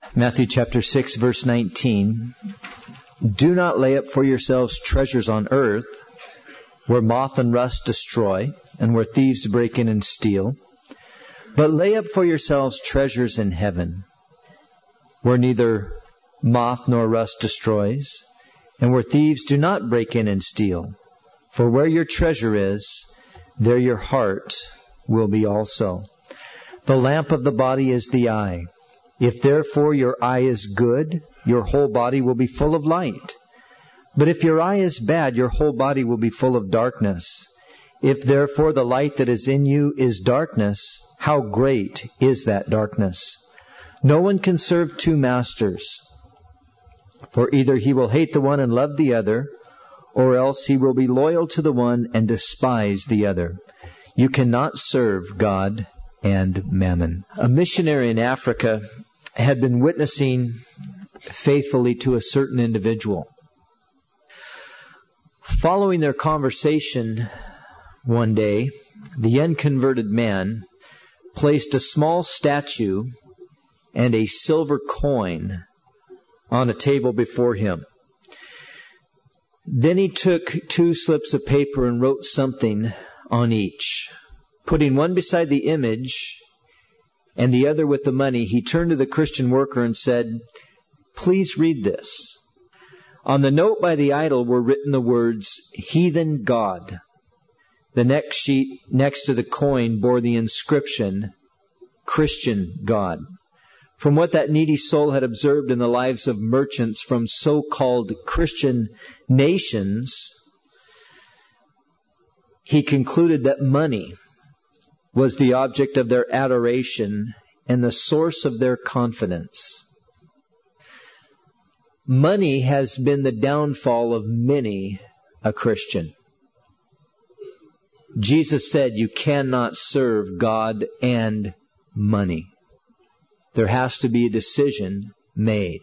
Matthew chapter 6, verse 19. Do not lay up for yourselves treasures on earth, where moth and rust destroy, and where thieves break in and steal. But lay up for yourselves treasures in heaven, where neither moth nor rust destroys, and where thieves do not break in and steal. For where your treasure is, there your heart will be also. The lamp of the body is the eye. If therefore your eye is good, your whole body will be full of light. But if your eye is bad, your whole body will be full of darkness. If therefore the light that is in you is darkness, how great is that darkness? No one can serve two masters, for either he will hate the one and love the other, or else he will be loyal to the one and despise the other. You cannot serve God and mammon. A missionary in Africa had been witnessing faithfully to a certain individual. Following their conversation one day, the unconverted man placed a small statue and a silver coin on a table before him. Then he took 2 slips of paper and wrote something on each. Putting one beside the image and the other with the money, he turned to the Christian worker and said, "Please read this." On the note by the idol were written the words, "Heathen God." The next sheet next to the coin bore the inscription, "Christian God." From what that needy soul had observed in the lives of merchants from so-called Christian nations, he concluded that money was the object of their adoration and the source of their confidence. Money has been the downfall of many a Christian. Jesus said you cannot serve God and money. There has to be a decision made.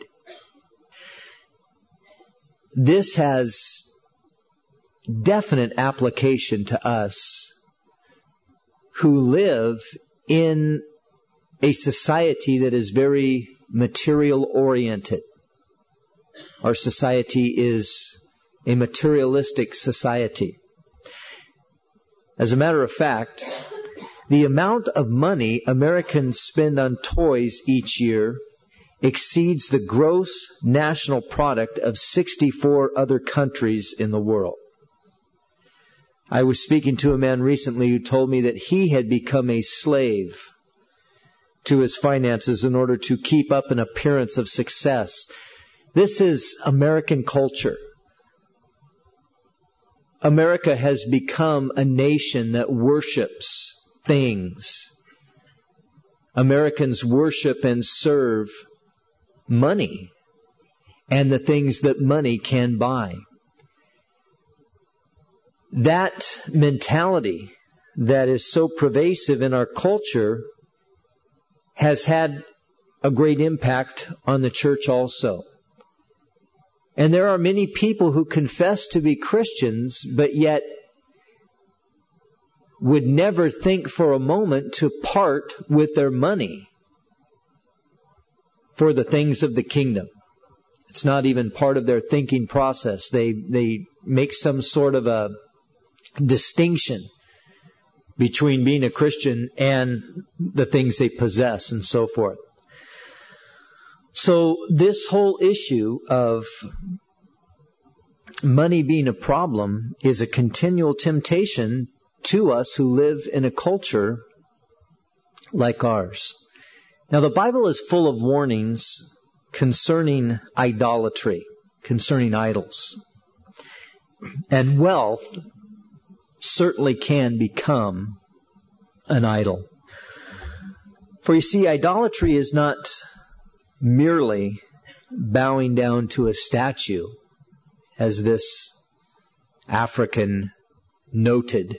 This has definite application to us who live in a society that is very material-oriented. Our society is a materialistic society. As a matter of fact, the amount of money Americans spend on toys each year exceeds the gross national product of 64 other countries in the world. I was speaking to a man recently who told me that he had become a slave to his finances in order to keep up an appearance of success. This is American culture. America has become a nation that worships things. Americans worship and serve money and the things that money can buy. That mentality that is so pervasive in our culture has had a great impact on the church also. And there are many people who confess to be Christians, but yet would never think for a moment to part with their money for the things of the kingdom. It's not even part of their thinking process. They make some sort of a distinction between being a Christian and the things they possess and so forth. So this whole issue of money being a problem is a continual temptation to us who live in a culture like ours. Now, the Bible is full of warnings concerning idolatry, concerning idols. And wealth certainly can become an idol. For you see, idolatry is not merely bowing down to a statue, as this African noted.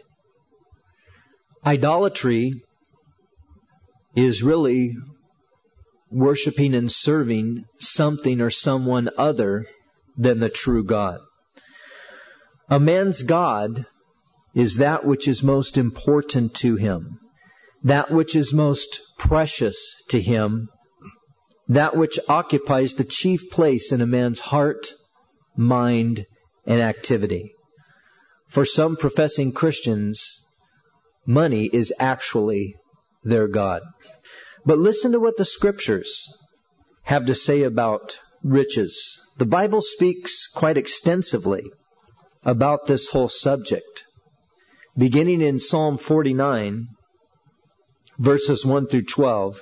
Idolatry is really worshiping and serving something or someone other than the true God. A man's God is that which is most important to him, that which is most precious to him, that which occupies the chief place in a man's heart, mind, and activity. For some professing Christians, money is actually their God. But listen to what the Scriptures have to say about riches. The Bible speaks quite extensively about this whole subject. Beginning in Psalm 49, verses 1 through 12,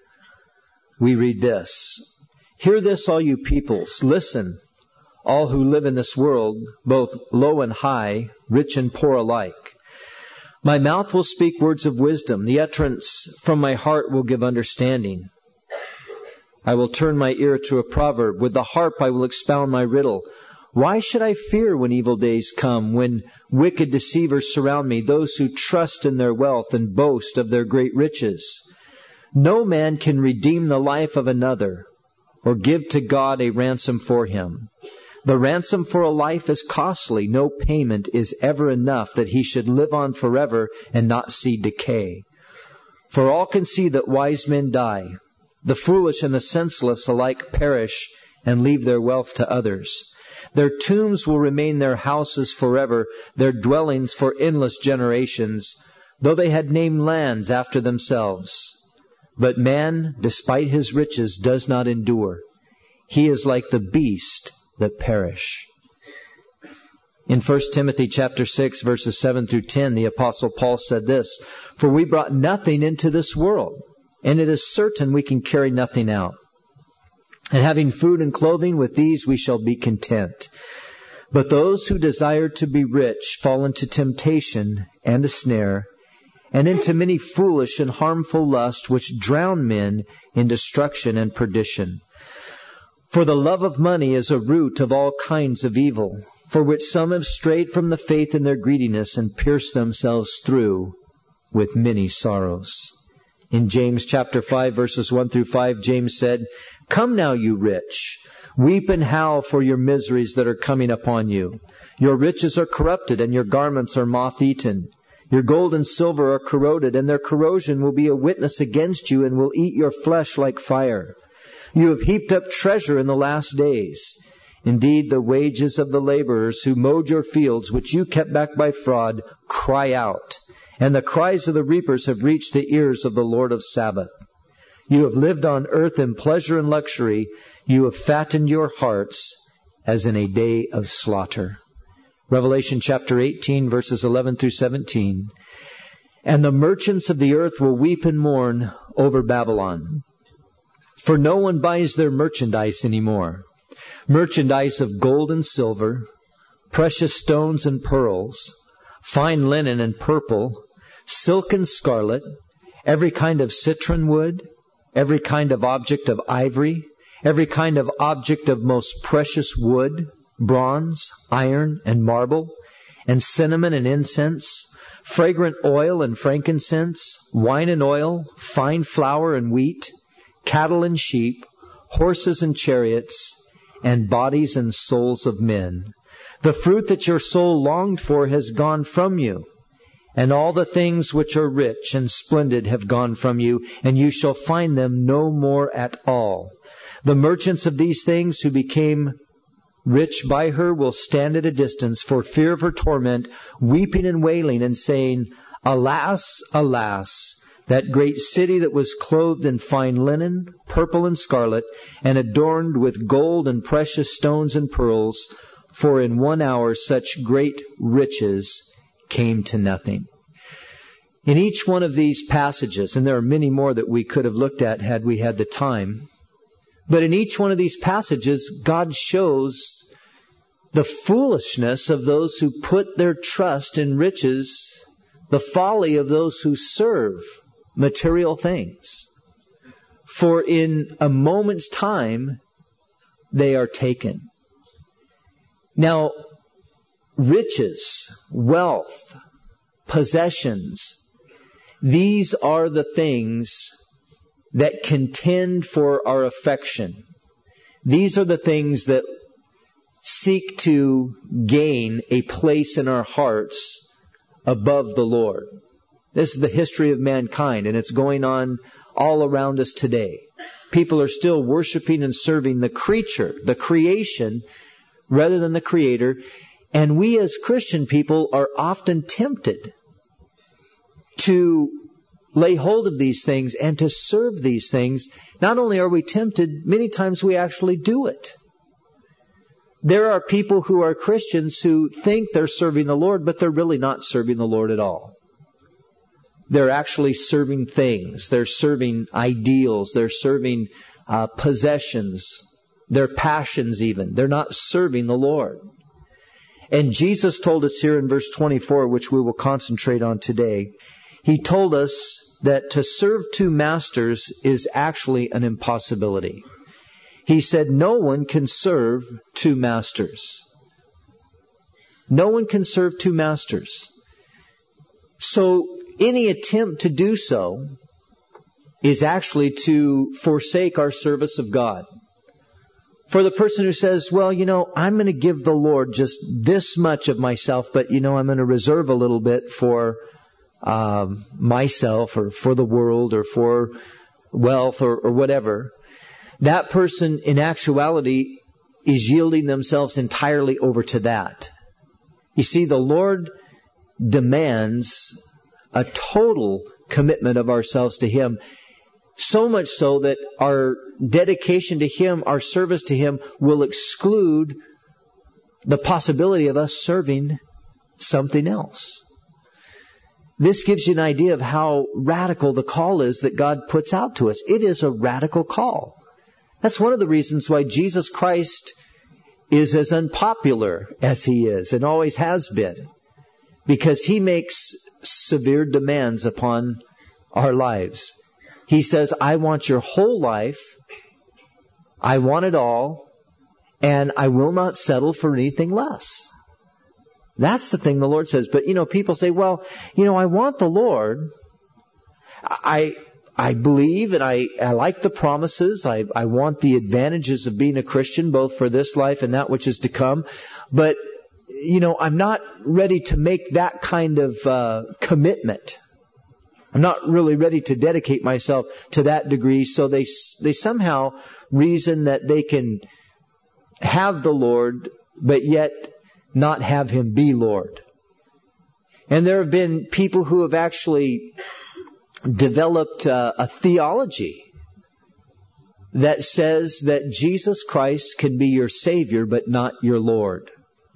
we read this. Hear this, all you peoples. Listen, all who live in this world, both low and high, rich and poor alike. My mouth will speak words of wisdom. The utterance from my heart will give understanding. I will turn my ear to a proverb. With the harp I will expound my riddle. Why should I fear when evil days come, when wicked deceivers surround me, those who trust in their wealth and boast of their great riches? No man can redeem the life of another or give to God a ransom for him. The ransom for a life is costly. No payment is ever enough that he should live on forever and not see decay. For all can see that wise men die. The foolish and the senseless alike perish and leave their wealth to others. Their tombs will remain their houses forever, their dwellings for endless generations, though they had named lands after themselves. But man, despite his riches, does not endure. He is like the beast that perish. In 1 Timothy chapter 6, verses 7 through 10, the Apostle Paul said this, For we brought nothing into this world, and it is certain we can carry nothing out. And having food and clothing, with these we shall be content. But those who desire to be rich fall into temptation and a snare, and into many foolish and harmful lusts, which drown men in destruction and perdition. For the love of money is a root of all kinds of evil, for which some have strayed from the faith in their greediness and pierced themselves through with many sorrows. In James chapter 5, verses 1 through 5, James said, Come now, you rich, weep and howl for your miseries that are coming upon you. Your riches are corrupted, and your garments are moth-eaten. Your gold and silver are corroded, and their corrosion will be a witness against you and will eat your flesh like fire. You have heaped up treasure in the last days. Indeed, the wages of the laborers who mowed your fields, which you kept back by fraud, cry out. And the cries of the reapers have reached the ears of the Lord of Sabaoth. You have lived on earth in pleasure and luxury. You have fattened your hearts as in a day of slaughter. Revelation chapter 18, verses 11 through 17. And the merchants of the earth will weep and mourn over Babylon. For no one buys their merchandise anymore. Merchandise of gold and silver, precious stones and pearls, fine linen and purple, silk and scarlet, every kind of citron wood, every kind of object of ivory, every kind of object of most precious wood, bronze, iron, and marble, and cinnamon and incense, fragrant oil and frankincense, wine and oil, fine flour and wheat, cattle and sheep, horses and chariots, and bodies and souls of men. The fruit that your soul longed for has gone from you, and all the things which are rich and splendid have gone from you, and you shall find them no more at all. The merchants of these things who became rich by her will stand at a distance for fear of her torment, weeping and wailing and saying, Alas, alas, that great city that was clothed in fine linen, purple and scarlet, and adorned with gold and precious stones and pearls, for in 1 hour such great riches came to nothing. In each one of these passages, and there are many more that we could have looked at had we had the time, but in each one of these passages, God shows the foolishness of those who put their trust in riches, the folly of those who serve material things. For in a moment's time, they are taken. Now, riches, wealth, possessions, these are the things that contend for our affection. These are the things that seek to gain a place in our hearts above the Lord. This is the history of mankind, and it's going on all around us today. people are still worshiping and serving the creature, the creation, rather than the Creator. And we as Christian people are often tempted to lay hold of these things and to serve these things. Not only are we tempted, many times we actually do it. There are people who are Christians who think they're serving the Lord, but they're really not serving the Lord at all. They're actually serving things. They're serving ideals. They're serving possessions. Their passions even. They're not serving the Lord. And Jesus told us here in verse 24, which we will concentrate on today, He told us that to serve two masters is actually an impossibility. He said no one can serve two masters. No one can serve two masters. So any attempt to do so is actually to forsake our service of God. For the person who says, well, I'm going to give the Lord just this much of myself, but, I'm going to reserve a little bit for myself or for the world or for wealth or whatever. That person in actuality is yielding themselves entirely over to that. You see, the Lord demands a total commitment of ourselves to Him, so much so that our dedication to Him, our service to Him, will exclude the possibility of us serving something else. This gives you an idea of how radical the call is that God puts out to us. It is a radical call. That's one of the reasons why Jesus Christ is as unpopular as He is and always has been. Because He makes severe demands upon our lives. He says, I want your whole life. I want it all. And I will not settle for anything less. That's the thing the Lord says. But, people say, well, I want the Lord. I believe and I like the promises. I want the advantages of being a Christian, both for this life and that which is to come. But, I'm not ready to make that kind of commitment. I'm not really ready to dedicate myself to that degree. So they somehow reason that they can have the Lord, but yet not have Him be Lord. And there have been people who have actually developed a theology that says that Jesus Christ can be your Savior, but not your Lord.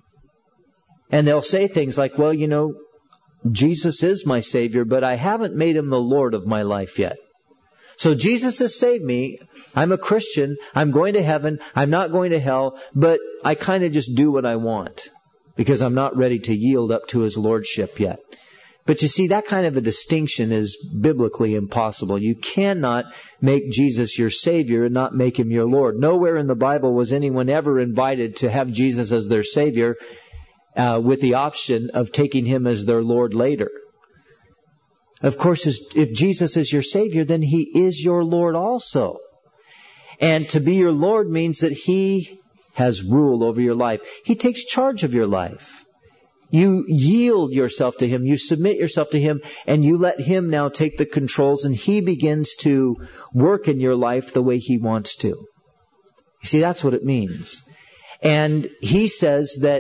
And they'll say things like, well, Jesus is my Savior, but I haven't made Him the Lord of my life yet. So Jesus has saved me. I'm a Christian. I'm going to heaven. I'm not going to hell, but I kind of just do what I want because I'm not ready to yield up to His Lordship yet. But you see, that kind of a distinction is biblically impossible. You cannot make Jesus your Savior and not make Him your Lord. Nowhere in the Bible was anyone ever invited to have Jesus as their Savior with the option of taking Him as their Lord later. Of course, if Jesus is your Savior, then He is your Lord also. And to be your Lord means that He has rule over your life. He takes charge of your life. You yield yourself to Him. You submit yourself to Him, and you let Him now take the controls, and He begins to work in your life the way He wants to. You see, that's what it means. And He says that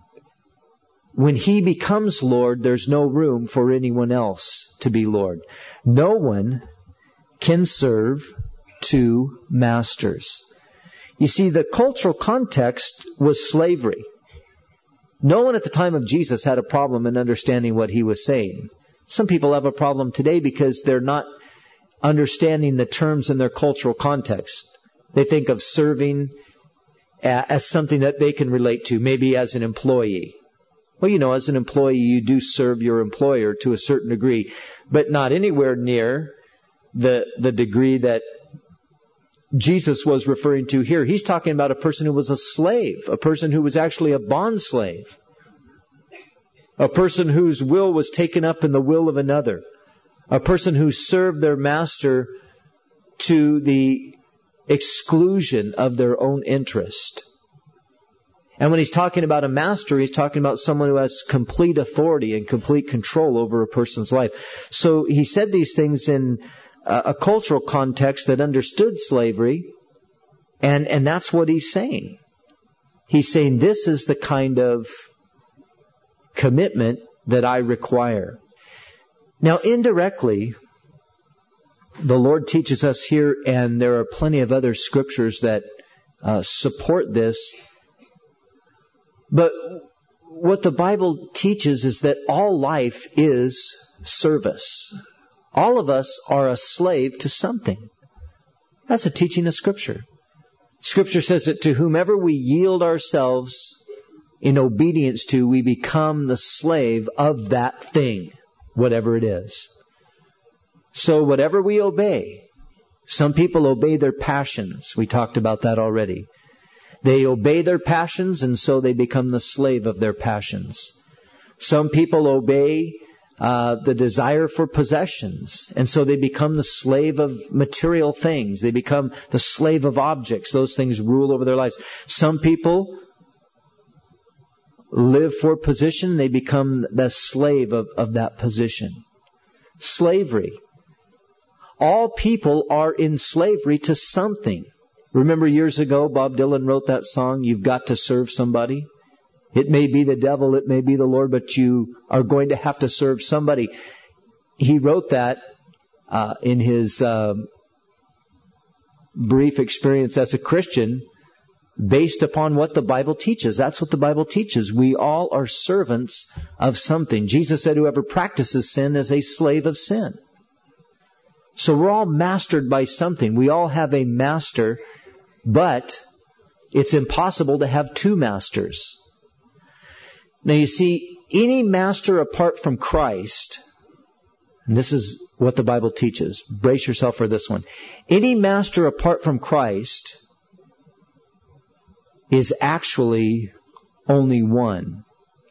when He becomes Lord, there's no room for anyone else to be Lord. No one can serve two masters. You see, the cultural context was slavery. No one at the time of Jesus had a problem in understanding what He was saying. Some people have a problem today because they're not understanding the terms in their cultural context. They think of serving as something that they can relate to, maybe as an employee. Well, as an employee, you do serve your employer to a certain degree, but not anywhere near the degree that Jesus was referring to here. He's talking about a person who was a slave, a person who was actually a bond slave, a person whose will was taken up in the will of another, a person who served their master to the exclusion of their own interest. And when He's talking about a master, He's talking about someone who has complete authority and complete control over a person's life. So He said these things in a cultural context that understood slavery, and that's what he's saying. He's saying this is the kind of commitment that I require. Now, indirectly, the Lord teaches us here, and there are plenty of other scriptures that support this. But what the Bible teaches is that all life is service. All of us are a slave to something. That's a teaching of Scripture. Scripture says that to whomever we yield ourselves in obedience to, we become the slave of that thing, whatever it is. So whatever we obey, some people obey their passions. We talked about that already. They obey their passions, and so they become the slave of their passions. Some people obey the desire for possessions, and so they become the slave of material things. They become the slave of objects. Those things rule over their lives. Some people live for position. They become the slave of that position. Slavery. All people are in slavery to something. Remember years ago, Bob Dylan wrote that song, "You've got to serve somebody." It may be the devil, it may be the Lord, but you are going to have to serve somebody. He wrote that in his brief experience as a Christian, based upon what the Bible teaches. That's what the Bible teaches. We all are servants of something. Jesus said, whoever practices sin is a slave of sin. So we're all mastered by something. We all have a master, but it's impossible to have two masters. Now you see, any master apart from Christ, and this is what the Bible teaches. Brace yourself for this one. Any master apart from Christ is actually only one.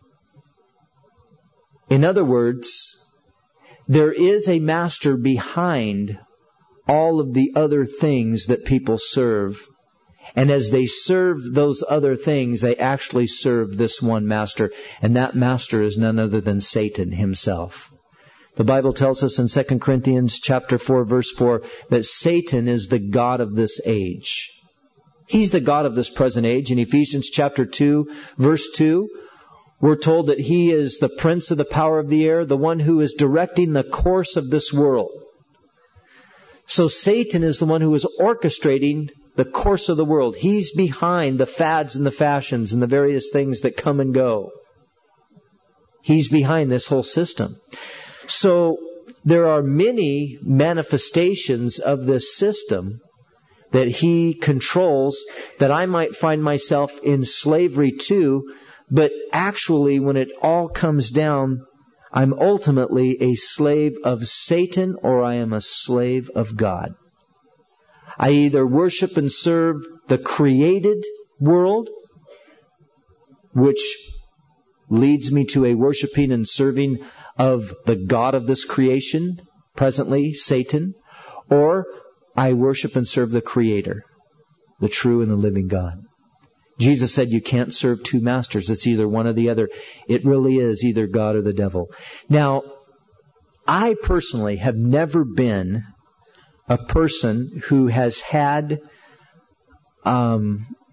In other words, there is a master behind all of the other things that people serve. And as they serve those other things, they actually serve this one master. And that master is none other than Satan himself. The Bible tells us in 2 Corinthians chapter 4, verse 4, that Satan is the god of this age. He's the god of this present age. In Ephesians chapter 2, verse 2, we're told that he is the prince of the power of the air, the one who is directing the course of this world. So Satan is the one who is orchestrating the course of the world. He's behind the fads and the fashions and the various things that come and go. He's behind this whole system. So there are many manifestations of this system that he controls that I might find myself in slavery to. But actually, when it all comes down, I'm ultimately a slave of Satan or I am a slave of God. I either worship and serve the created world, which leads me to a worshiping and serving of the God of this creation, presently Satan, or I worship and serve the Creator, the true and the living God. Jesus said you can't serve two masters. It's either one or the other. It really is either God or the devil. Now, I personally have never been a person who has had a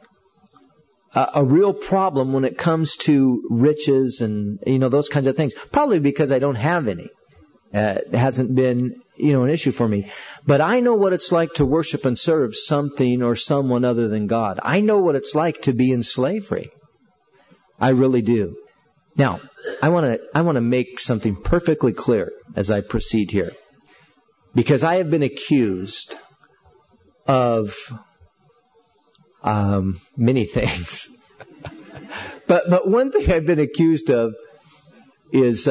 real problem when it comes to riches and, those kinds of things. Probably because I don't have any. It hasn't been, an issue for me. But I know what it's like to worship and serve something or someone other than God. I know what it's like to be in slavery. I really do. Now, I want to make something perfectly clear as I proceed here. Because I have been accused of many things. But one thing I've been accused of is,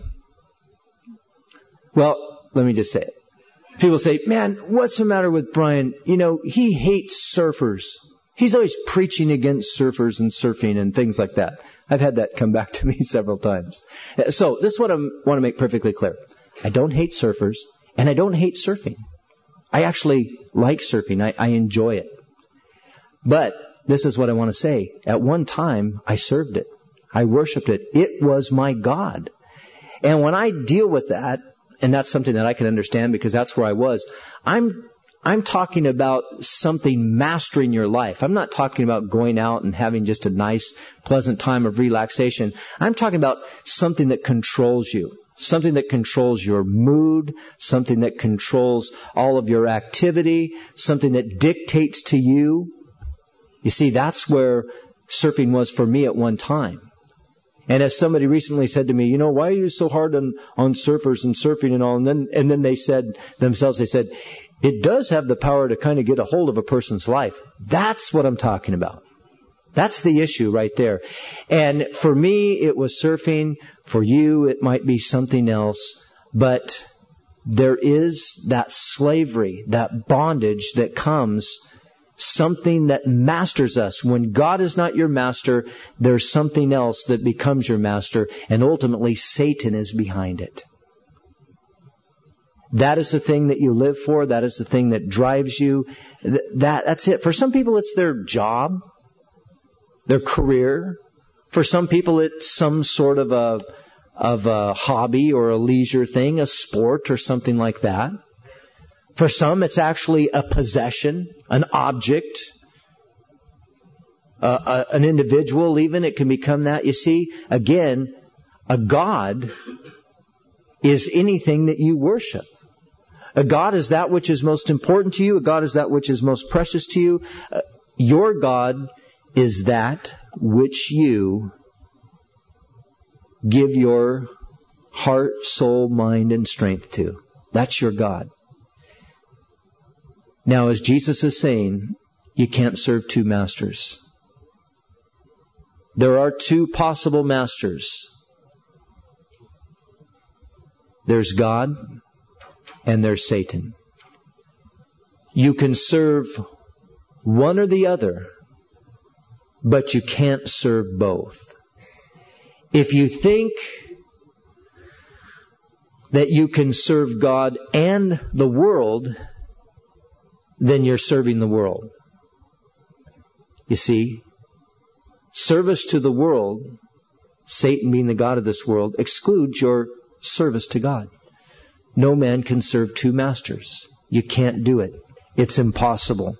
let me just say it. People say, man, what's the matter with Brian? He hates surfers. He's always preaching against surfers and surfing and things like that. I've had that come back to me several times. So this is what I want to make perfectly clear. I don't hate surfers and I don't hate surfing. I actually like surfing. I enjoy it. But this is what I want to say. At one time, I served it. I worshiped it. It was my God. And when I deal with that, and that's something that I can understand because that's where I was. I'm talking about something mastering your life. I'm not talking about going out and having just a nice, pleasant time of relaxation. I'm talking about something that controls you. Something that controls your mood, something that controls all of your activity, something that dictates to you. You see, that's where surfing was for me at one time. And as somebody recently said to me, you know, why are you so hard on surfers and surfing and all? And then they said themselves, it does have the power to kind of get a hold of a person's life. That's what I'm talking about. That's the issue right there. And for me, it was surfing. For you, it might be something else. But there is that slavery, that bondage that comes, something that masters us. When God is not your master, there's something else that becomes your master. And ultimately, Satan is behind it. That is the thing that you live for. That is the thing that drives you. That's it. For some people, it's their job, their career. For some people, it's some sort of a hobby or a leisure thing, a sport or something like that. For some, it's actually a possession, an object, an individual even. It can become that. You see, again, a God is anything that you worship. A God is that which is most important to you. A God is that which is most precious to you. Your God is that which you give your heart, soul, mind, and strength to. That's your God. Now, as Jesus is saying, you can't serve two masters. There are two possible masters. There's God and there's Satan. You can serve one or the other, but you can't serve both. If you think that you can serve God and the world, then you're serving the world. You see, service to the world, Satan being the god of this world, excludes your service to God. No man can serve two masters. You can't do it. It's impossible.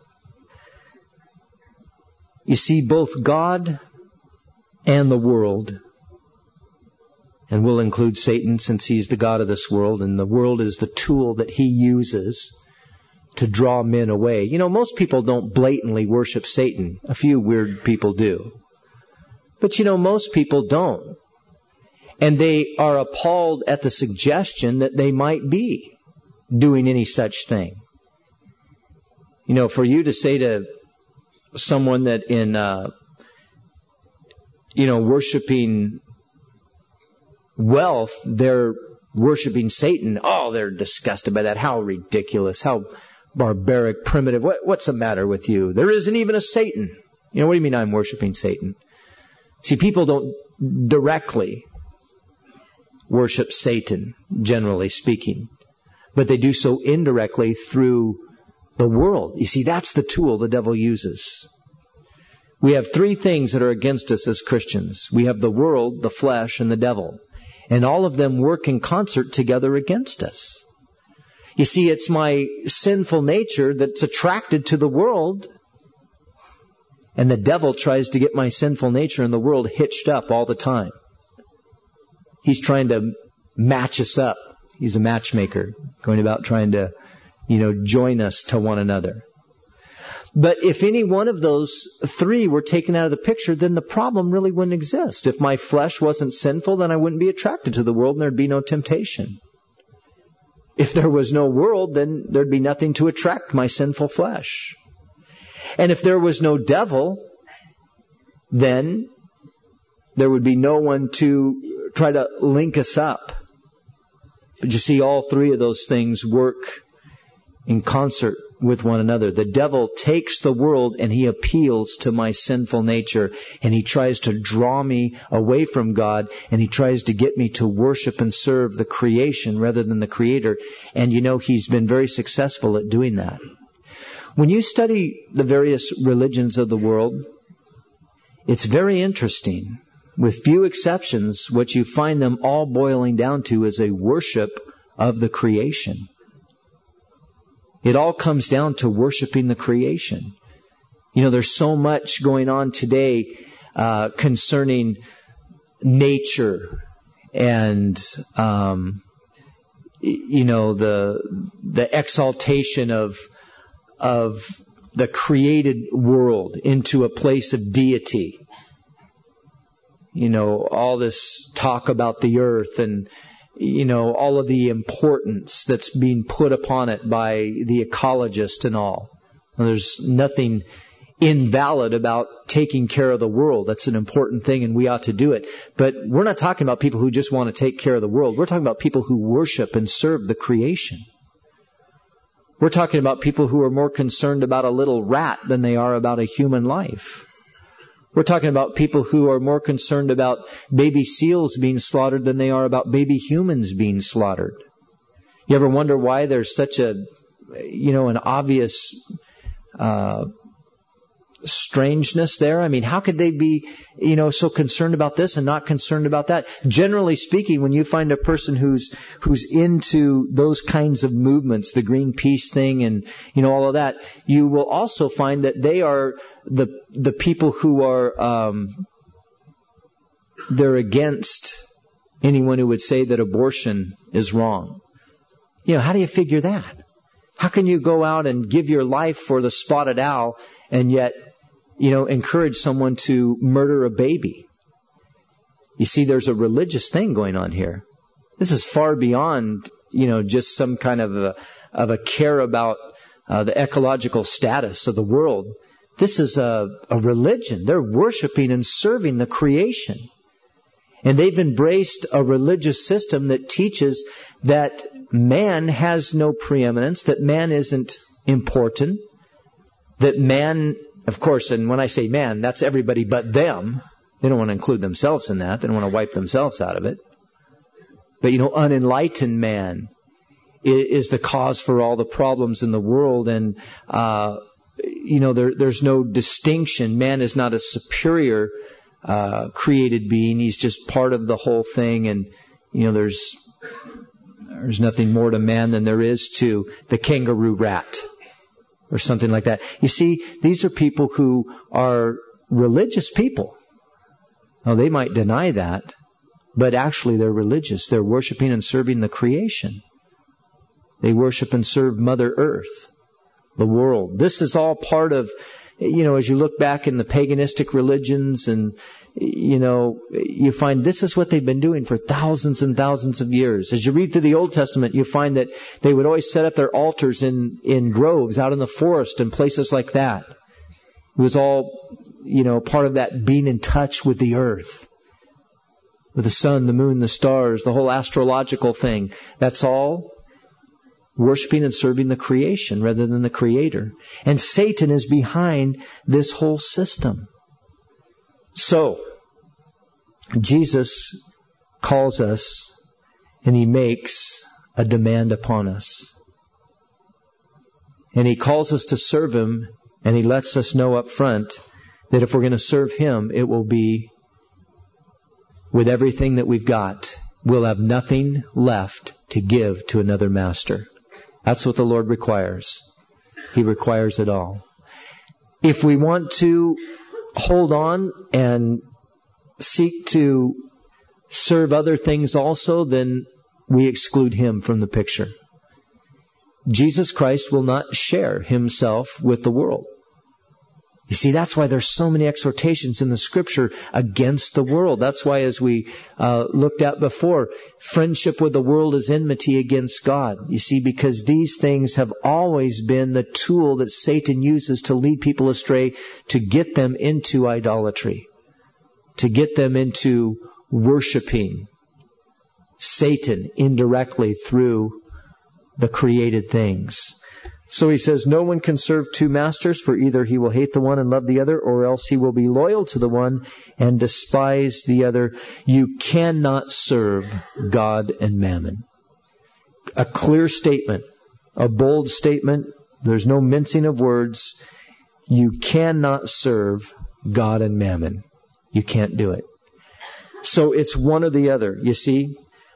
You see, both God and the world, and we'll include Satan since he's the god of this world, and the world is the tool that he uses to draw men away. You know, most people don't blatantly worship Satan. A few weird people do. But you know, most people don't. And they are appalled at the suggestion that they might be doing any such thing. You know, for you to say to someone that in, worshiping wealth, they're worshiping Satan. Oh, they're disgusted by that. How ridiculous. How barbaric, primitive. What's the matter with you? There isn't even a Satan. You know, what do you mean I'm worshiping Satan? See, people don't directly worship Satan, generally speaking. But they do so indirectly through the world. You see, that's the tool the devil uses. We have three things that are against us as Christians. We have the world, the flesh, and the devil. And all of them work in concert together against us. You see, it's my sinful nature that's attracted to the world. And the devil tries to get my sinful nature and the world hitched up all the time. He's trying to match us up. He's a matchmaker, going about trying to, join us to one another. But if any one of those three were taken out of the picture, then the problem really wouldn't exist. If my flesh wasn't sinful, then I wouldn't be attracted to the world and there'd be no temptation. If there was no world, then there'd be nothing to attract my sinful flesh. And if there was no devil, then there would be no one to try to link us up. But you see, all three of those things work in concert with one another. The devil takes the world and he appeals to my sinful nature, and he tries to draw me away from God, and he tries to get me to worship and serve the creation rather than the Creator. And he's been very successful at doing that. When you study the various religions of the world, it's very interesting. With few exceptions, what you find them all boiling down to is a worship of the creation. It all comes down to worshiping the creation. You know, there's so much going on today concerning nature and, the exaltation of the created world into a place of deity. You know, all this talk about the earth and, all of the importance that's being put upon it by the ecologist and all. And there's nothing invalid about taking care of the world. That's an important thing and we ought to do it. But we're not talking about people who just want to take care of the world. We're talking about people who worship and serve the creation. We're talking about people who are more concerned about a little rat than they are about a human life. We're talking about people who are more concerned about baby seals being slaughtered than they are about baby humans being slaughtered. You ever wonder why there's such an obvious strangeness there? I mean, how could they be, so concerned about this and not concerned about that? Generally speaking, when you find a person who's into those kinds of movements, the Greenpeace thing and, all of that, you will also find that they are the people who are, they're against anyone who would say that abortion is wrong. How do you figure that? How can you go out and give your life for the spotted owl and yet, encourage someone to murder a baby? You see, there's a religious thing going on here. This is far beyond, just some kind of a care about the ecological status of the world. This is a religion. They're worshiping and serving the creation. And they've embraced a religious system that teaches that man has no preeminence, that man isn't important, that man, of course, and when I say man, that's everybody but them. They don't want to include themselves in that. They don't want to wipe themselves out of it. But, unenlightened man is the cause for all the problems in the world. And, there's no distinction. Man is not a superior created being. He's just part of the whole thing. And, there's nothing more to man than there is to the kangaroo rat or something like that. You see, these are people who are religious people. Now, they might deny that, but actually they're religious. They're worshiping and serving the creation. They worship and serve Mother Earth, the world. This is all part of, as you look back in the paganistic religions and, you find this is what they've been doing for thousands and thousands of years. As you read through the Old Testament, you find that they would always set up their altars in groves out in the forest and places like that. It was all, part of that being in touch with the earth, with the sun, the moon, the stars, the whole astrological thing. That's all worshiping and serving the creation rather than the Creator. And Satan is behind this whole system. So, Jesus calls us and He makes a demand upon us. And He calls us to serve Him, and He lets us know up front that if we're going to serve Him, it will be with everything that we've got. We'll have nothing left to give to another master. That's what the Lord requires. He requires it all. If we want to hold on and seek to serve other things also, then we exclude Him from the picture. Jesus Christ will not share Himself with the world. You see, that's why there's so many exhortations in the Scripture against the world. That's why, as we looked at before, friendship with the world is enmity against God. You see, because these things have always been the tool that Satan uses to lead people astray, to get them into idolatry, to get them into worshiping Satan indirectly through the created things. So he says, no one can serve two masters, for either he will hate the one and love the other, or else he will be loyal to the one and despise the other. You cannot serve God and mammon. A clear statement, a bold statement. There's no mincing of words. You cannot serve God and mammon. You can't do it. So it's one or the other. You see,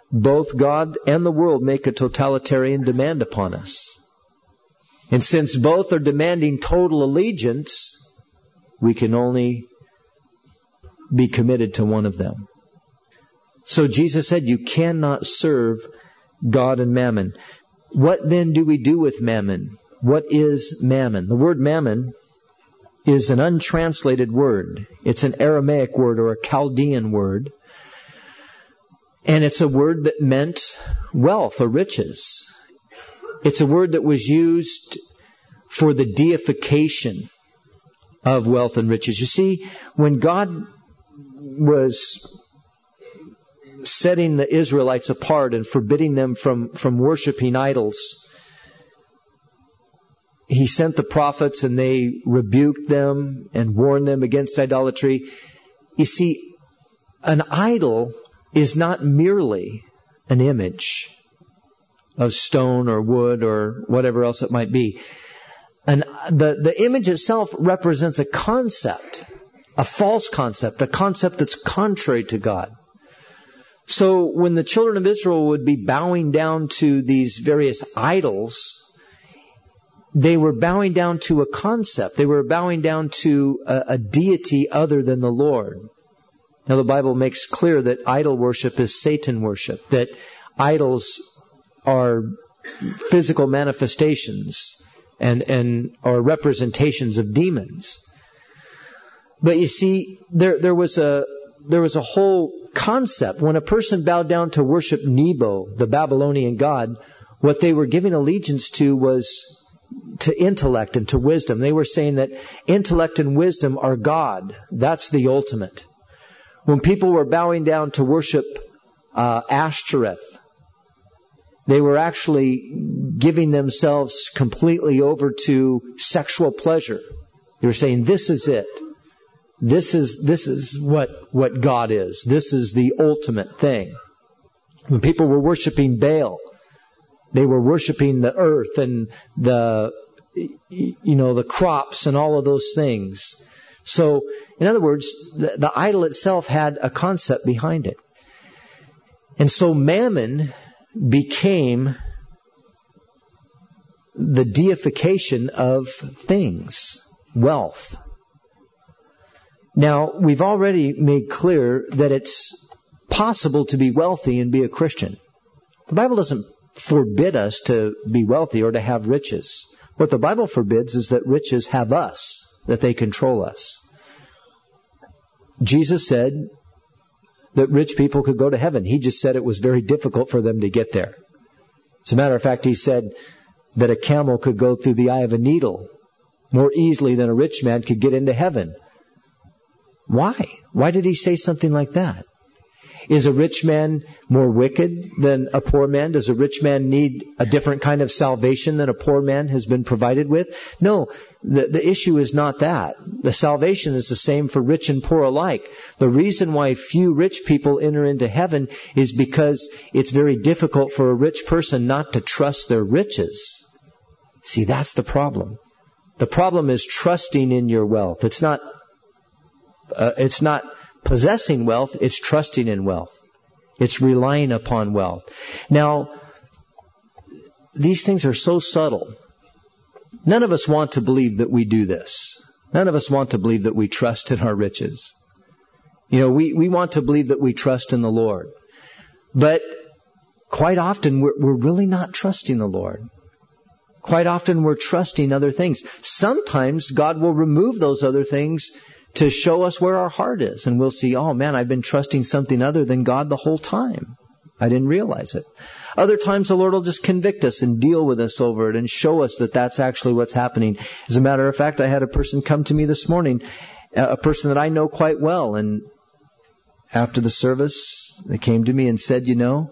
both God and the world make a totalitarian demand upon us. And since both are demanding total allegiance, we can only be committed to one of them. So Jesus said, you cannot serve God and mammon. What then do we do with mammon? What is mammon? The word mammon is an untranslated word. It's an Aramaic word or a Chaldean word. And it's a word that meant wealth or riches. It's a word that was used for the deification of wealth and riches. You see, when God was setting the Israelites apart and forbidding them from worshiping idols, He sent the prophets and they rebuked them and warned them against idolatry. You see, an idol is not merely an image of stone or wood or whatever else it might be. And the image itself represents a concept, a false concept, a concept that's contrary to God. So when the children of Israel would be bowing down to these various idols, they were bowing down to a concept. They were bowing down to a deity other than the Lord. Now the Bible makes clear that idol worship is Satan worship, that idols are physical manifestations and are representations of demons. But you see, there was a whole concept. When a person bowed down to worship Nebo, the Babylonian god, what they were giving allegiance to was to intellect and to wisdom. They were saying that intellect and wisdom are God. That's the ultimate. When people were bowing down to worship Ashtoreth, they were actually giving themselves completely over to sexual pleasure. They were saying, this is it. This is what God is. This is the ultimate thing. When people were worshiping Baal, they were worshiping the earth and the crops and all of those things. So, in other words, the idol itself had a concept behind it. And so mammon became the deification of things, wealth. Now, we've already made clear that it's possible to be wealthy and be a Christian. The Bible doesn't forbid us to be wealthy or to have riches. What the Bible forbids is that riches have us, that they control us. Jesus said that rich people could go to heaven. He just said it was very difficult for them to get there. As a matter of fact, He said that a camel could go through the eye of a needle more easily than a rich man could get into heaven. Why? Why did He say something like that? Is a rich man more wicked than a poor man? Does a rich man need a different kind of salvation than a poor man has been provided with? No, the issue is not that. The salvation is the same for rich and poor alike. The reason why few rich people enter into heaven is because it's very difficult for a rich person not to trust their riches. See, that's the problem. The problem is trusting in your wealth. It's not possessing wealth, it's trusting in wealth. It's relying upon wealth. Now, these things are so subtle. None of us want to believe that we do this. None of us want to believe that we trust in our riches. We want to believe that we trust in the Lord. But quite often we're really not trusting the Lord. Quite often we're trusting other things. Sometimes God will remove those other things to show us where our heart is. And we'll see, oh man, I've been trusting something other than God the whole time. I didn't realize it. Other times the Lord will just convict us and deal with us over it and show us that that's actually what's happening. As a matter of fact, I had a person come to me this morning, a person that I know quite well. And after the service, they came to me and said,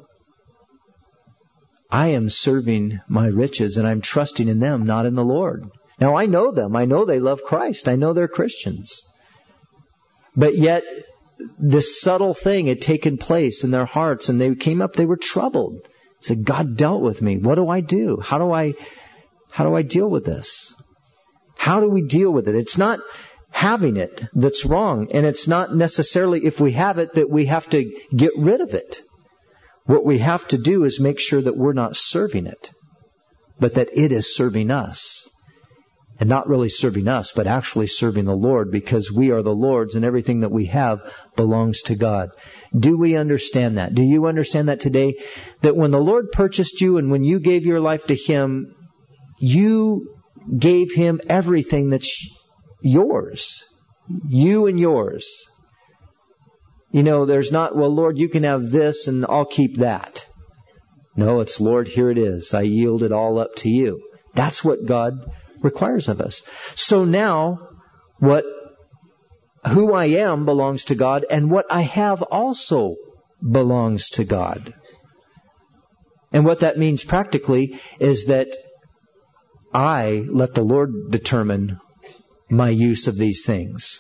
I am serving my riches and I'm trusting in them, not in the Lord. Now I know them. I know they love Christ. I know they're Christians. But yet, this subtle thing had taken place in their hearts, and they came up, they were troubled. They said, God dealt with me. What do I do? How do I deal with this? How do we deal with it? It's not having it that's wrong, and it's not necessarily if we have it that we have to get rid of it. What we have to do is make sure that we're not serving it, but that it is serving us. And not really serving us, but actually serving the Lord, because we are the Lord's and everything that we have belongs to God. Do we understand that? Do you understand that today? That when the Lord purchased you and when you gave your life to Him, you gave Him everything that's yours. You and yours. You know, there's not, well, Lord, you can have this and I'll keep that. No, it's, Lord, here it is. I yield it all up to you. That's what God requires of us. So now, who I am belongs to God, and what I have also belongs to God. And what that means practically is that I let the Lord determine my use of these things.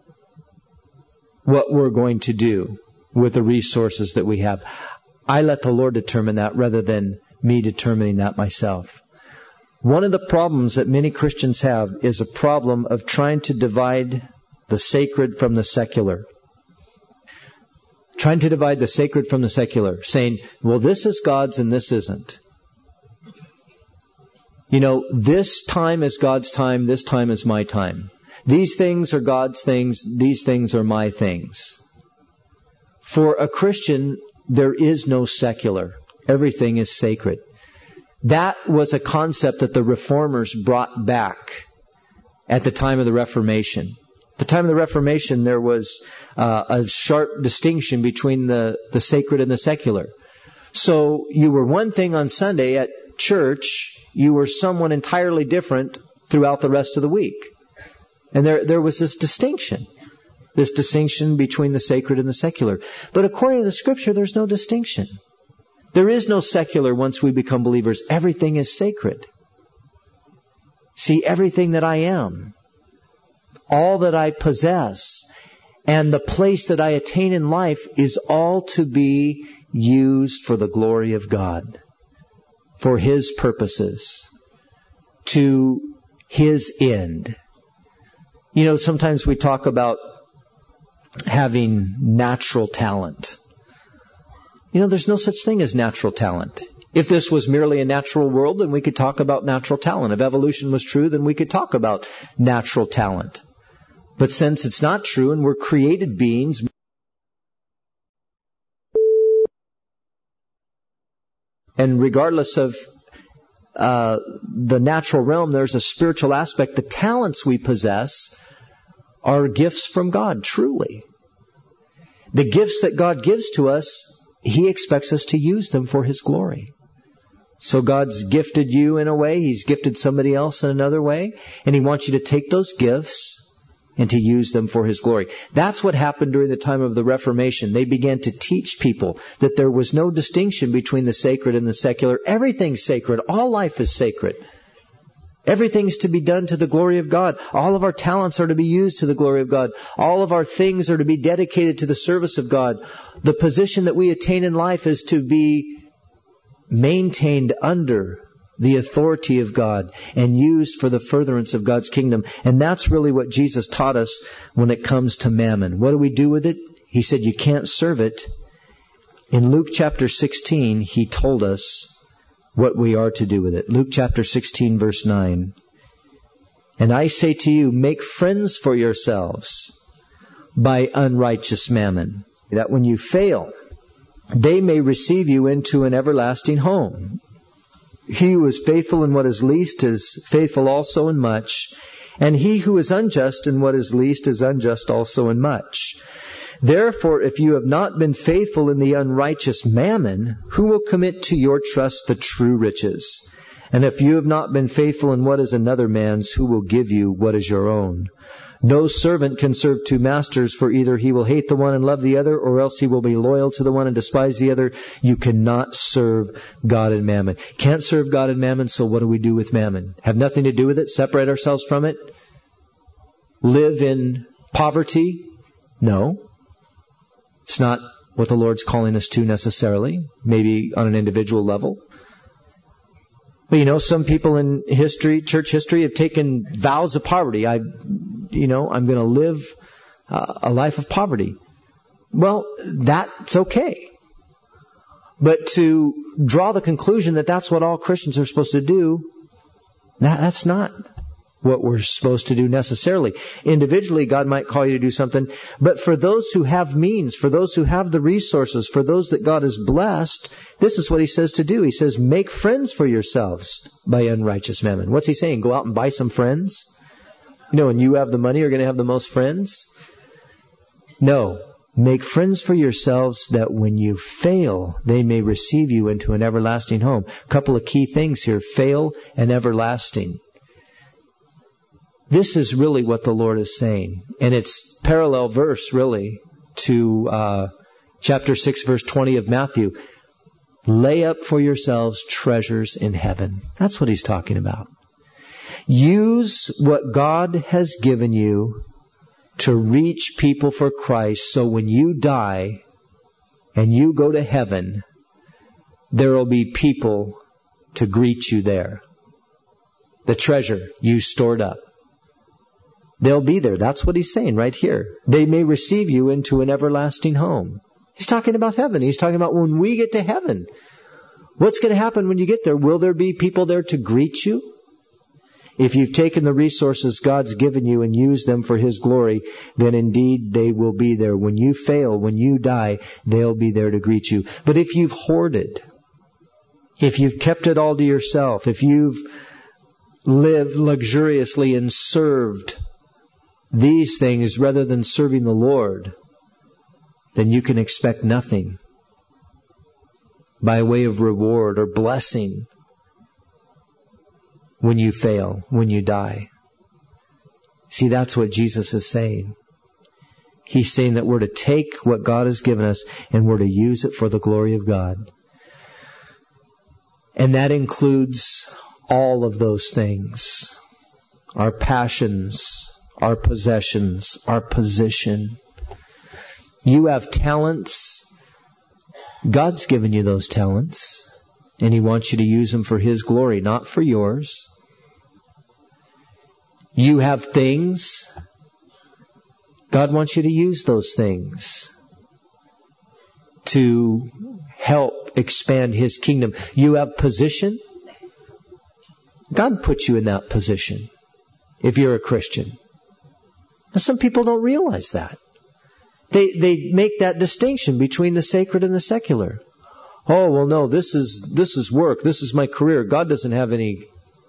What we're going to do with the resources that we have. I let the Lord determine that rather than me determining that myself. One of the problems that many Christians have is a problem of trying to divide the sacred from the secular. Trying to divide the sacred from the secular. Saying, well, this is God's and this isn't. You know, this time is God's time, this time is my time. These things are God's things, these things are my things. For a Christian, there is no secular. Everything is sacred. That was a concept that the Reformers brought back at the time of the Reformation. At the time of the Reformation, there was a sharp distinction between the sacred and the secular. So you were one thing on Sunday at church, you were someone entirely different throughout the rest of the week. And there was this distinction between the sacred and the secular. But according to the Scripture, there's no distinction. There is no secular once we become believers. Everything is sacred. See, everything that I am, all that I possess, and the place that I attain in life is all to be used for the glory of God, for His purposes, to His end. You know, sometimes we talk about having natural talent. You know, there's no such thing as natural talent. If this was merely a natural world, then we could talk about natural talent. If evolution was true, then we could talk about natural talent. But since it's not true and we're created beings, and regardless of the natural realm, there's a spiritual aspect. The talents we possess are gifts from God, truly. The gifts that God gives to us, He expects us to use them for His glory. So God's gifted you in a way, He's gifted somebody else in another way, and He wants you to take those gifts and to use them for His glory. That's what happened during the time of the Reformation. They began to teach people that there was no distinction between the sacred and the secular. Everything's sacred. All life is sacred. Everything's to be done to the glory of God. All of our talents are to be used to the glory of God. All of our things are to be dedicated to the service of God. The position that we attain in life is to be maintained under the authority of God and used for the furtherance of God's kingdom. And that's really what Jesus taught us when it comes to mammon. What do we do with it? He said you can't serve it. In Luke chapter 16, He told us what we are to do with it. Luke chapter 16, verse 9. And I say to you, make friends for yourselves by unrighteous mammon, that when you fail, they may receive you into an everlasting home. He who is faithful in what is least is faithful also in much, and he who is unjust in what is least is unjust also in much. Therefore, if you have not been faithful in the unrighteous mammon, who will commit to your trust the true riches? And if you have not been faithful in what is another man's, who will give you what is your own? No servant can serve two masters, for either he will hate the one and love the other, or else he will be loyal to the one and despise the other. You cannot serve God and mammon. Can't serve God and mammon, so what do we do with mammon? Have nothing to do with it? Separate ourselves from it? Live in poverty? No. It's not what the Lord's calling us to necessarily, maybe on an individual level. But you know, some people in history, church history, have taken vows of poverty. I'm going to live a life of poverty. Well, that's okay. But to draw the conclusion that that's what all Christians are supposed to do, that's not what we're supposed to do necessarily. Individually, God might call you to do something, but for those who have means, for those who have the resources, for those that God has blessed, this is what He says to do. He says, make friends for yourselves by unrighteous mammon. What's He saying? Go out and buy some friends? When you have the money, you're going to have the most friends? No. Make friends for yourselves that when you fail, they may receive you into an everlasting home. A couple of key things here. Fail and everlasting. This is really what the Lord is saying. And it's parallel verse, really, to chapter 6, verse 20 of Matthew. Lay up for yourselves treasures in heaven. That's what He's talking about. Use what God has given you to reach people for Christ, so when you die and you go to heaven, there will be people to greet you there. The treasure you stored up. They'll be there. That's what He's saying right here. They may receive you into an everlasting home. He's talking about heaven. He's talking about when we get to heaven. What's going to happen when you get there? Will there be people there to greet you? If you've taken the resources God's given you and used them for His glory, then indeed they will be there. When you fail, when you die, they'll be there to greet you. But if you've hoarded, if you've kept it all to yourself, if you've lived luxuriously and served these things rather than serving the Lord, then you can expect nothing by way of reward or blessing when you fail, when you die. See, that's what Jesus is saying. He's saying that we're to take what God has given us and we're to use it for the glory of God. And that includes all of those things. Our passions, our possessions, our position. You have talents. God's given you those talents. And He wants you to use them for His glory, not for yours. You have things. God wants you to use those things to help expand His kingdom. You have position. God put you in that position if you're a Christian. Now, some people don't realize that. They make that distinction between the sacred and the secular. Oh, well, no, this is work. This is my career. God doesn't have any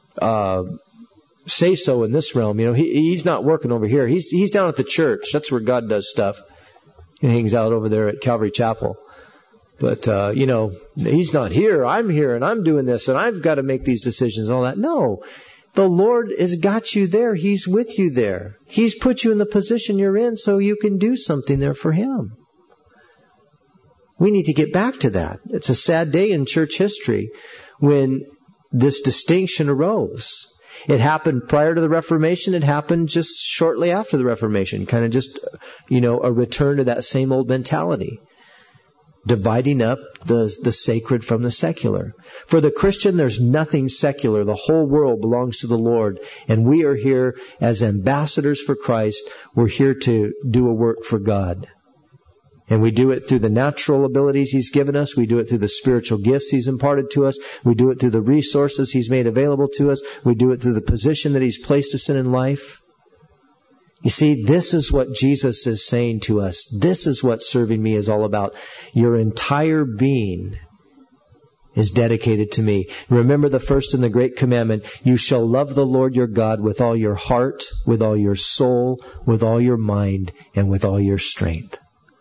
say-so in this realm. He's not working over here. He's down at the church. That's where God does stuff. He hangs out over there at Calvary Chapel. But, He's not here. I'm here, and I'm doing this, and I've got to make these decisions and all that. No. The Lord has got you there. He's with you there. He's put you in the position you're in so you can do something there for Him. We need to get back to that. It's a sad day in church history when this distinction arose. It happened prior to the Reformation. It happened just shortly after the Reformation. Kind of just, a return to that same old mentality. Dividing up the sacred from the secular. For the Christian, there's nothing secular. The whole world belongs to the Lord. And we are here as ambassadors for Christ. We're here to do a work for God. And we do it through the natural abilities He's given us. We do it through the spiritual gifts He's imparted to us. We do it through the resources He's made available to us. We do it through the position that He's placed us in life. You see, this is what Jesus is saying to us. This is what serving me is all about. Your entire being is dedicated to me. Remember the first and the great commandment. You shall love the Lord your God with all your heart, with all your soul, with all your mind, and with all your strength.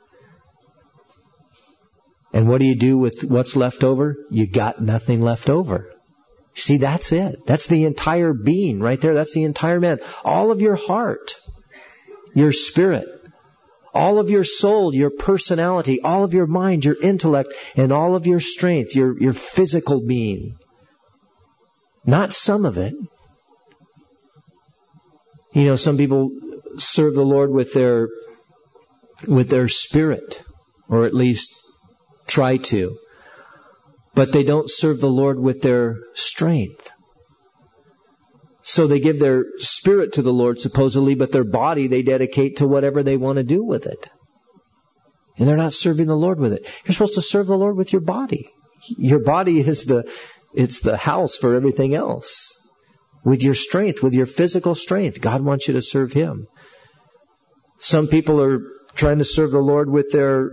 And what do you do with what's left over? You got nothing left over. See, that's it. That's the entire being right there. That's the entire man. All of your heart, your spirit, all of your soul, your personality, all of your mind, your intellect, and all of your strength, your physical being. Not some of it. Some people serve the Lord with their spirit, or at least try to. But they don't serve the Lord with their strength. So they give their spirit to the Lord supposedly, but their body they dedicate to whatever they want to do with it. And they're not serving the Lord with it. You're supposed to serve the Lord with your body. Your body is the house for everything else. With your strength, with your physical strength, God wants you to serve Him. Some people are trying to serve the Lord with their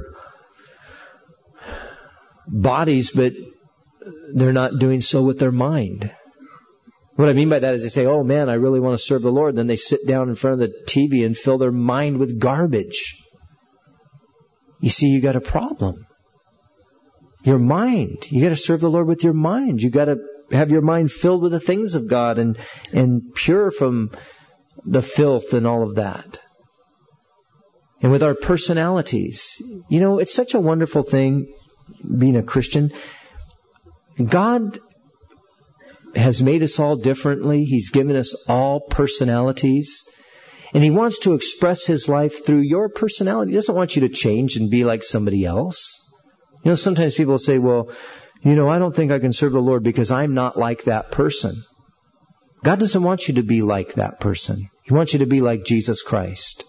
bodies, but they're not doing so with their mind. What I mean by that is they say, oh man, I really want to serve the Lord. Then they sit down in front of the TV and fill their mind with garbage. You see, you got a problem. Your mind. You got to serve the Lord with your mind. You got to have your mind filled with the things of God and pure from the filth and all of that. And with our personalities. You know, it's such a wonderful thing being a Christian. God has made us all differently. He's given us all personalities. And He wants to express His life through your personality. He doesn't want you to change and be like somebody else. You know, sometimes people say, well, you know, I don't think I can serve the Lord because I'm not like that person. God doesn't want you to be like that person. He wants you to be like Jesus Christ.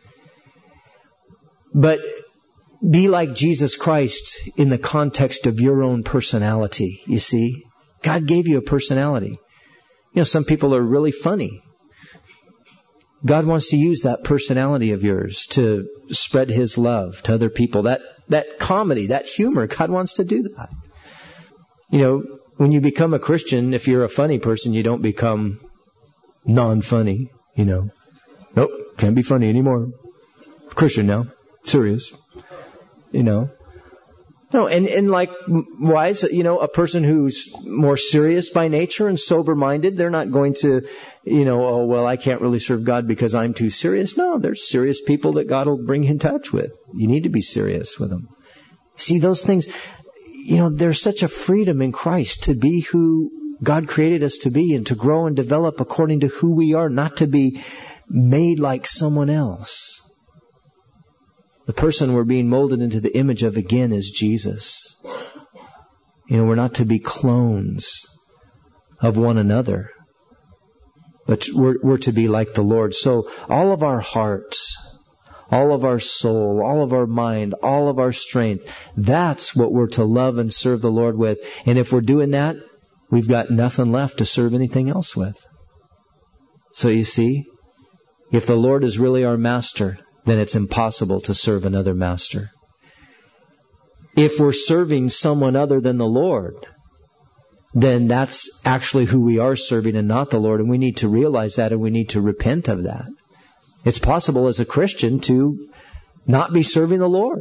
But be like Jesus Christ in the context of your own personality, you see. God gave you a personality. You know, some people are really funny. God wants to use that personality of yours to spread His love to other people. That comedy, that humor, God wants to do that. You know, when you become a Christian, if you're a funny person, you don't become non-funny, you know. Nope, can't be funny anymore. Christian now. Serious. You know. No, and likewise, you know, a person who's more serious by nature and sober-minded, they're not going to, you know, oh, well, I can't really serve God because I'm too serious. No, there's serious people that God will bring you in touch with. You need to be serious with them. See, those things, you know, there's such a freedom in Christ to be who God created us to be and to grow and develop according to who we are, not to be made like someone else. The person we're being molded into the image of again is Jesus. You know, we're not to be clones of one another, but we're to be like the Lord. So all of our hearts, all of our soul, all of our mind, all of our strength, that's what we're to love and serve the Lord with. And if we're doing that, we've got nothing left to serve anything else with. So you see, if the Lord is really our master, then it's impossible to serve another master. If we're serving someone other than the Lord, then that's actually who we are serving and not the Lord. And we need to realize that and we need to repent of that. It's possible as a Christian to not be serving the Lord.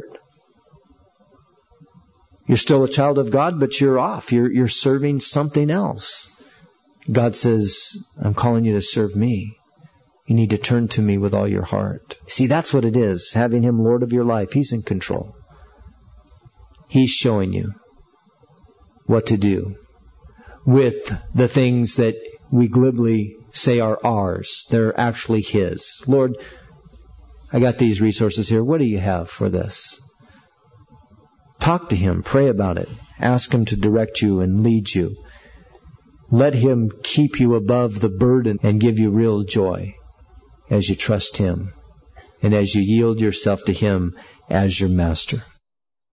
You're still a child of God, but you're off. You're serving something else. God says, I'm calling you to serve me. You need to turn to me with all your heart. See, that's what it is, having Him Lord of your life. He's in control. He's showing you what to do with the things that we glibly say are ours. They're actually His. Lord, I got these resources here. What do you have for this? Talk to Him. Pray about it. Ask Him to direct you and lead you. Let Him keep you above the burden and give you real joy as you trust Him and as you yield yourself to Him as your master.